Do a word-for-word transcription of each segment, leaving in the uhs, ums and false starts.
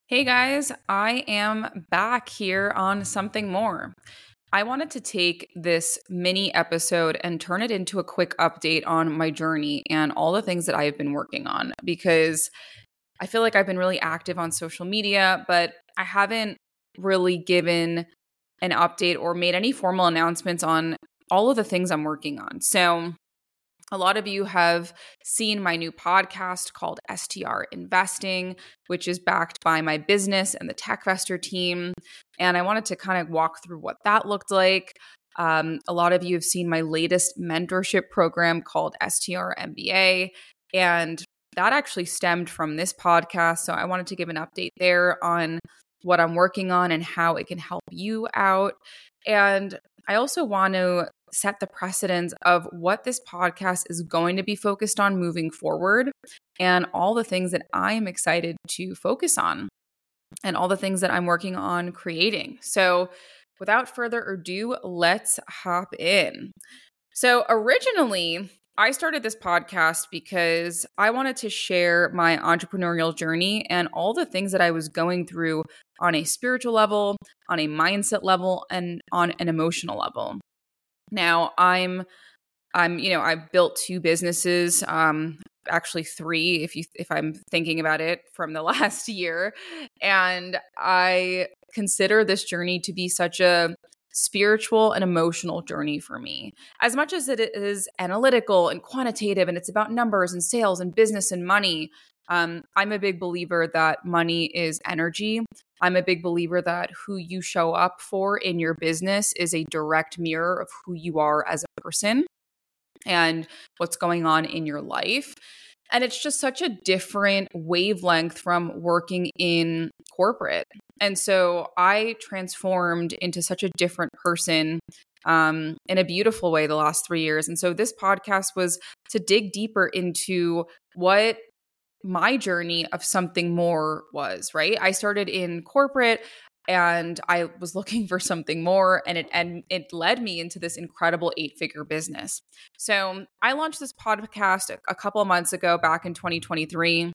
Hey guys, I am back here on Something More. I wanted to take this mini episode and turn it into a quick update on my journey and all the things that I have been working on because I feel like I've been really active on social media, but I haven't really given an update or made any formal announcements on all of the things I'm working on. So, a lot of you have seen my new podcast called S T R Investing, which is backed by my business and the TechVestor team. And I wanted to kind of walk through what that looked like. Um, a lot of you have seen my latest mentorship program called S T R M B A. And that actually stemmed from this podcast. So I wanted to give an update there on what I'm working on and how it can help you out. And I also want to set the precedence of what this podcast is going to be focused on moving forward and all the things that I am excited to focus on and all the things that I'm working on creating. So without further ado, let's hop in. So originally, I started this podcast because I wanted to share my entrepreneurial journey and all the things that I was going through on a spiritual level, on a mindset level, and on an emotional level. Now, I'm I'm you know, I've built two businesses, um actually three if you if I'm thinking about it from the last year, and I consider this journey to be such a spiritual and emotional journey for me. As much as it is analytical and quantitative and it's about numbers and sales and business and money, um, I'm a big believer that money is energy. I'm a big believer that who you show up for in your business is a direct mirror of who you are as a person and what's going on in your life. And it's just such a different wavelength from working in corporate. And so I transformed into such a different person um, in a beautiful way the last three years. And so this podcast was to dig deeper into what my journey of something more was, right? I started in corporate and I was looking for something more, and it and it led me into this incredible eight-figure business. So I launched this podcast a, a couple of months ago, back in twenty twenty-three,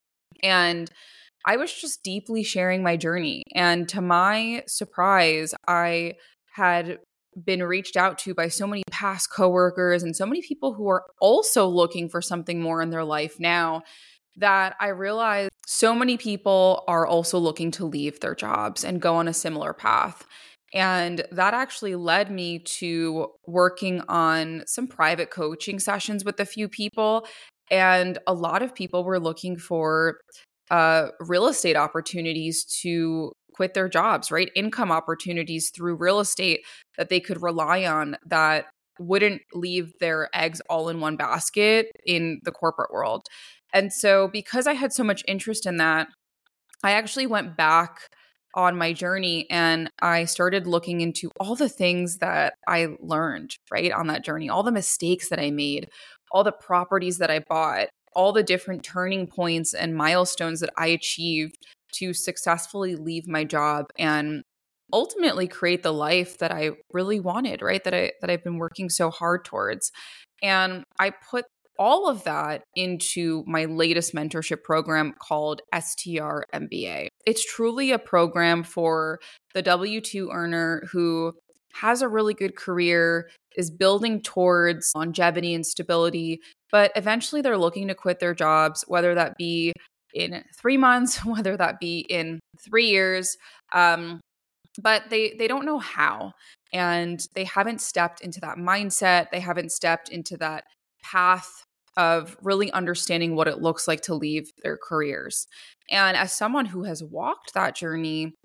and I was just deeply sharing my journey. And to my surprise, I had been reached out to by so many past coworkers and so many people who are also looking for something more in their life now, that I realized so many people are also looking to leave their jobs and go on a similar path. And that actually led me to working on some private coaching sessions with a few people. And a lot of people were looking for uh, real estate opportunities to quit their jobs, right? Income opportunities through real estate that they could rely on that wouldn't leave their eggs all in one basket in the corporate world. And so because I had so much interest in that, I actually went back on my journey and I started looking into all the things that I learned, right, on that journey, all the mistakes that I made, all the properties that I bought, all the different turning points and milestones that I achieved to successfully leave my job and ultimately create the life that I really wanted, right, that I that I've been working so hard towards. And I put all of that into my latest mentorship program called S T R M B A. It's truly a program for the W two earner who has a really good career, is building towards longevity and stability, but eventually they're looking to quit their jobs, whether that be in three months, whether that be in three years, um, but they they don't know how, and they haven't stepped into that mindset. They haven't stepped into that path of really understanding what it looks like to leave their careers. And as someone who has walked that journey,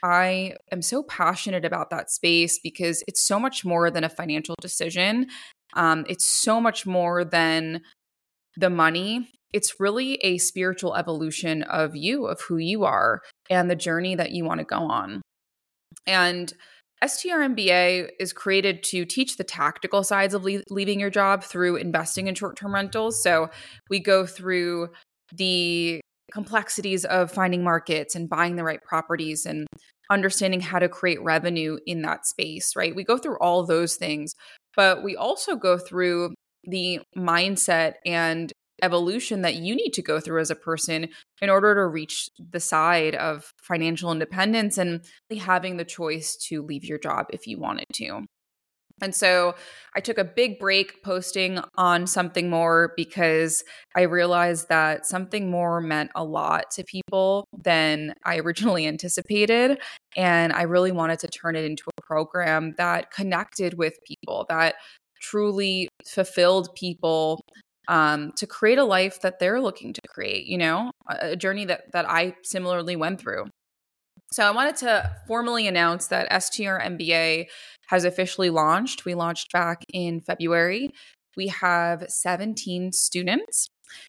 I am so passionate about that space because it's so much more than a financial decision. Um, it's so much more than the money. It's really a spiritual evolution of you, of who you are, and the journey that you want to go on. And S T R M B A is created to teach the tactical sides of le- leaving your job through investing in short-term rentals. So we go through the complexities of finding markets and buying the right properties and understanding how to create revenue in that space, right? We go through all those things, but we also go through the mindset and evolution that you need to go through as a person in order to reach the side of financial independence and having the choice to leave your job if you wanted to. And so I took a big break posting on Something More because I realized that Something More meant a lot to people than I originally anticipated. And I really wanted to turn it into a program that connected with people, that truly fulfilled people um, to create a life that they're looking to create, you know, a journey that that I similarly went through. So I wanted to formally announce that S T R M B A has officially launched. We launched back in February. We have seventeen students,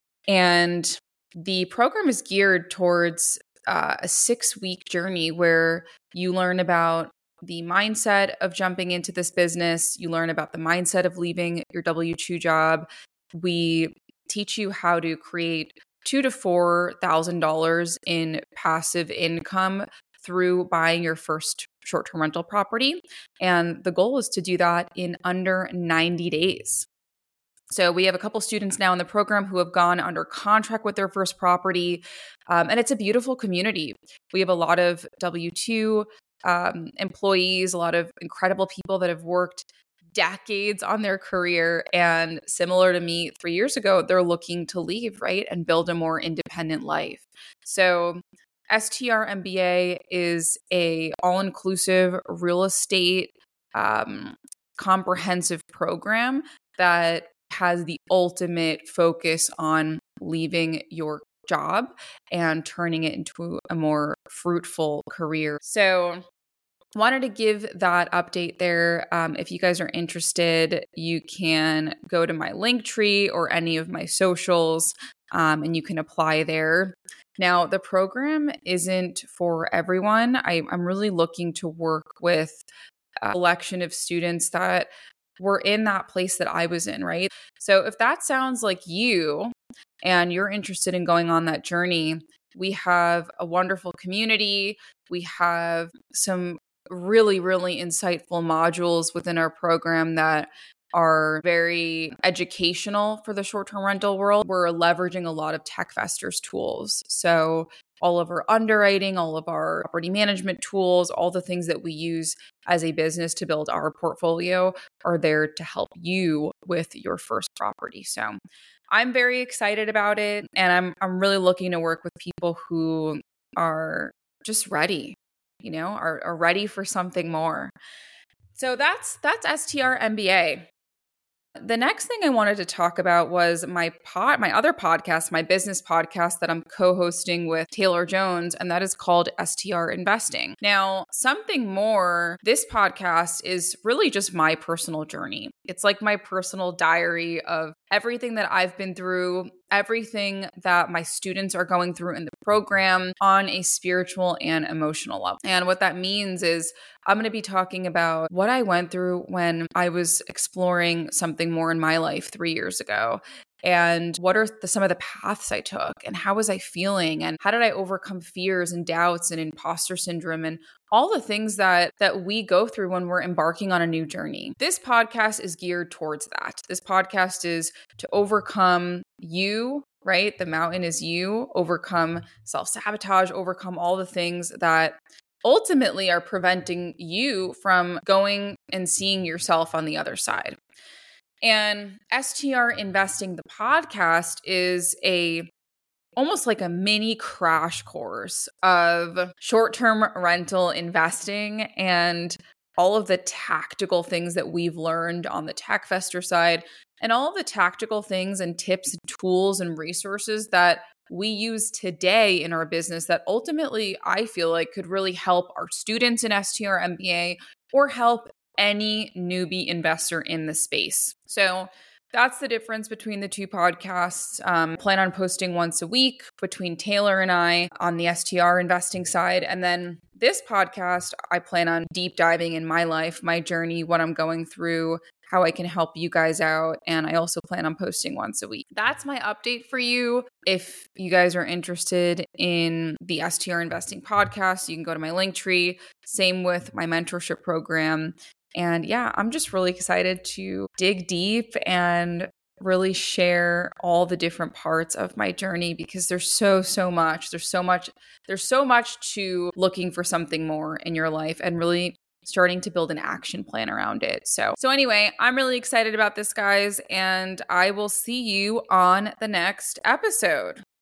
and the program is geared towards uh, a six-week journey where you learn about the mindset of jumping into this business. You learn about the mindset of leaving your W two job. We teach you how to create two to four thousand dollars in passive income through buying your first short-term rental property. And the goal is to do that in under ninety days. So we have a couple students now in the program who have gone under contract with their first property. Um, and it's a beautiful community. We have a lot of W two um, employees, a lot of incredible people that have worked decades on their career. And similar to me three years ago, they're looking to leave, right? And build a more independent life. So S T R M B A is a all-inclusive real estate um, comprehensive program that has the ultimate focus on leaving your job and turning it into a more fruitful career. So wanted to give that update there. Um, if you guys are interested, you can go to my Linktree or any of my socials, um, and you can apply there. Now, the program isn't for everyone. I, I'm really looking to work with a collection of students that were in that place that I was in, right? So if that sounds like you and you're interested in going on that journey, we have a wonderful community. We have some really, really insightful modules within our program that are very educational for the short-term rental world. We're leveraging a lot of TechVestor's tools. So all of our underwriting, all of our property management tools, all the things that we use as a business to build our portfolio are there to help you with your first property. So I'm very excited about it. And I'm I'm really looking to work with people who are just ready, you know, are, are ready for something more. So that's that's S T R M B A. The next thing I wanted to talk about was my pod, my other podcast, my business podcast that I'm co-hosting with Taylor Jones, and that is called S T R Investing. Now, Something More, this podcast is really just my personal journey. It's like my personal diary of everything that I've been through, everything that my students are going through in the program on a spiritual and emotional level. And what that means is I'm going to be talking about what I went through when I was exploring something more in my life three years ago. And what are the, some of the paths I took, and how was I feeling, and how did I overcome fears and doubts and imposter syndrome and all the things that that we go through when we're embarking on a new journey. This podcast is geared towards that. This podcast is to overcome you, right? The mountain is you, overcome self-sabotage, overcome all the things that ultimately are preventing you from going and seeing yourself on the other side. And S T R Investing, the podcast, is a almost like a mini crash course of short-term rental investing and all of the tactical things that we've learned on the TechVestor side, and all the tactical things and tips and tools and resources that we use today in our business that ultimately I feel like could really help our students in S T R M B A or help any newbie investor in the space. So that's the difference between the two podcasts. Um, plan on posting once a week between Taylor and I on the S T R investing side. And then this podcast, I plan on deep diving in my life, my journey, what I'm going through, how I can help you guys out. And I also plan on posting once a week. That's my update for you. If you guys are interested in the S T R Investing podcast, you can go to my Linktree. Same with my mentorship program. And yeah, I'm just really excited to dig deep and really share all the different parts of my journey because there's so, so much. There's so much, there's so much to looking for something more in your life and really starting to build an action plan around it. So, so anyway, I'm really excited about this, guys, and I will see you on the next episode.